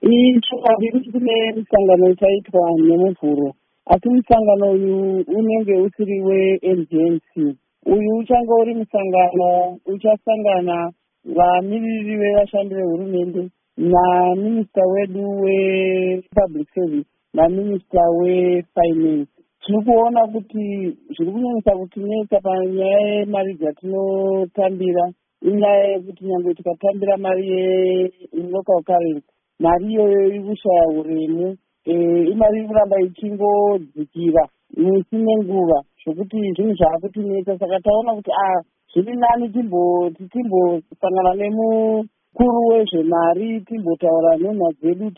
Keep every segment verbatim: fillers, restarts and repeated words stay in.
ichokwadi kuti kune musangano uchaitwa nemuvhuro, asi musangano uyu unenge usiri we-N G N C. Uyu uchange uri musangano uchasangana vamiriri vevashandi vehurumende naminista wedu wepublic service naminista wefinance. Tiri kuona kuti zviri kunyanyisa kutinetsa panyaya yemari dzatinotambira inyaya yekuti nyangwe tikatambira mari yelocal currency, mari iyoyo iri kushaya uremu. Imari iri kuramba ichingodzikira musi nenguva, zvokuti zvinhu zvaakutinetsa. Saka taona kuti a zviri nani timbosangana nemukuru wezvemari, timbotaura nhunha dzedu,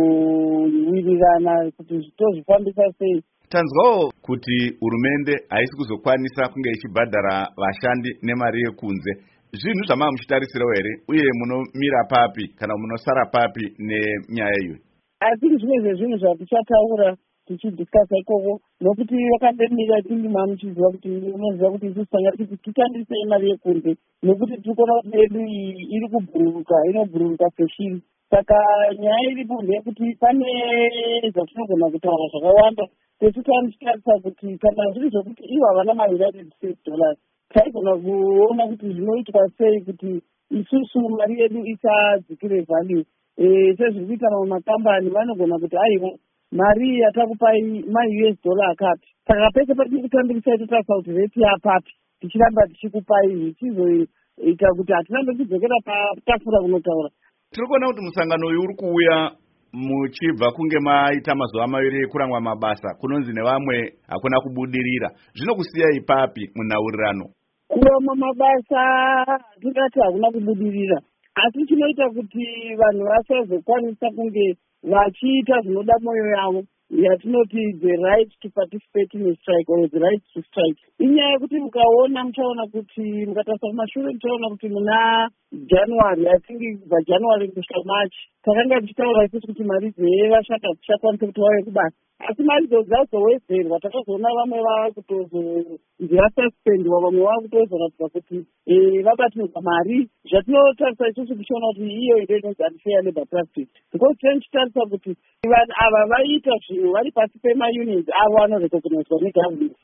timbowirirana kuti tozvifambisa sei. Tanzwawo kuti hurumende haisi kuzokwanisa kunge ichibhadhara vashandi nemari yekunze. Zvinhu zvamava muchitarisirawo here, uye munomira papi kana munosara papi nenyaya iyo? Asi zvimwe zvezvinhu zvatichataura tichidhiskasa ikoko, nokuti vakandemira tindima muchiziva kuti unoziva kuti isusu tanga kuti tishandise mari yekunze, nokuti tiri kuona kuti yedu iyi iri kubhururuka, inobhururuka seshiri. Saka nyaya iripo ndeyekuti pane zvatinogona kutaura zvakawanda, sesu tanichitarisa kuti kana zviri zvokuti ivo havana maunited states dollars, taigona kuona kuti zvinoitwa sei kuti isusu mari yedu isadzikire value. Sezviri kuita mamwe makambani vanogona kuti aiwa mari yatakupai ma-U S dollar akati, saka pese patiri kutambirisa totarisa kuti reti yapapi, tichiramba tichikupai zvichizoita kuti hatirambe tidzokera patafura kunotaura. Tiri kuona kuti musangano uyu uri kuuya muchibva kunge maita mazuva maviri kurangwa mabasa, kunonzi nevamwe hakuna kubudirira. Zvinokusiyai papi munhaurirano? Kurangwa mabasa hatingati hakuna kubudirira, asi chinoita kuti vanhu vasazokwanisa kunge vachiita zvinoda mwoyo yavo, yatinoti the right to participate in a strike or the right to strike. Inyaya yekuti mukaona muchaona kuti mukatarisa kumashure muchaona kuti muna January, I think kubva January kusvika March, takanga tichitaura isusu kuti mari dzevashanda dzichakwanisa kuti vauye kubasa, asi mari dzo dzazowedzerwa. Takazoona vamwe vava kutozonzi vasuspendwa, vamwe vava kutozoratidza kuti vabatirwa mari. Zvatinotarisa isusu tichiona kuti iyo inonzi unfair labor practice, because tichitarisa kuti vanhu ava vaita zvinhu vari pasi pema-unions avo vanorecognizwa negovernment.